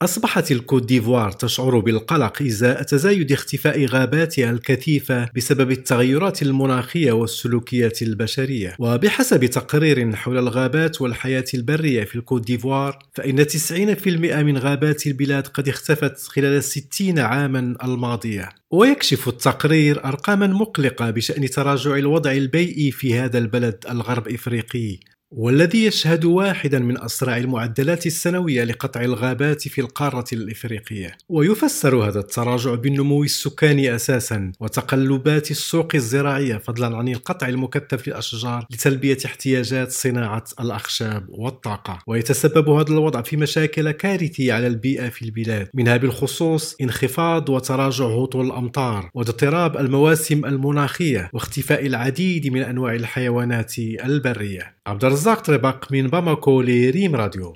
أصبحت الكوت ديفوار تشعر بالقلق إزاء تزايد اختفاء غاباتها الكثيفة بسبب التغيرات المناخية والسلوكيات البشرية. وبحسب تقرير حول الغابات والحياة البرية في الكوت ديفوار، فإن 90% من غابات البلاد قد اختفت خلال 60 عاما الماضية. ويكشف التقرير أرقاما مقلقة بشأن تراجع الوضع البيئي في هذا البلد الغرب إفريقي، والذي يشهد واحدا من أسرع المعدلات السنوية لقطع الغابات في القارة الإفريقية. ويفسر هذا التراجع بالنمو السكاني أساسا وتقلبات السوق الزراعية، فضلا عن القطع المكثف للأشجار لتلبية احتياجات صناعة الأخشاب والطاقة. ويتسبب هذا الوضع في مشاكل كارثية على البيئة في البلاد، منها بالخصوص انخفاض وتراجع هطول الأمطار واضطراب المواسم المناخية واختفاء العديد من أنواع الحيوانات البرية. عبد الرزاق طربق من باماكو لريم راديو.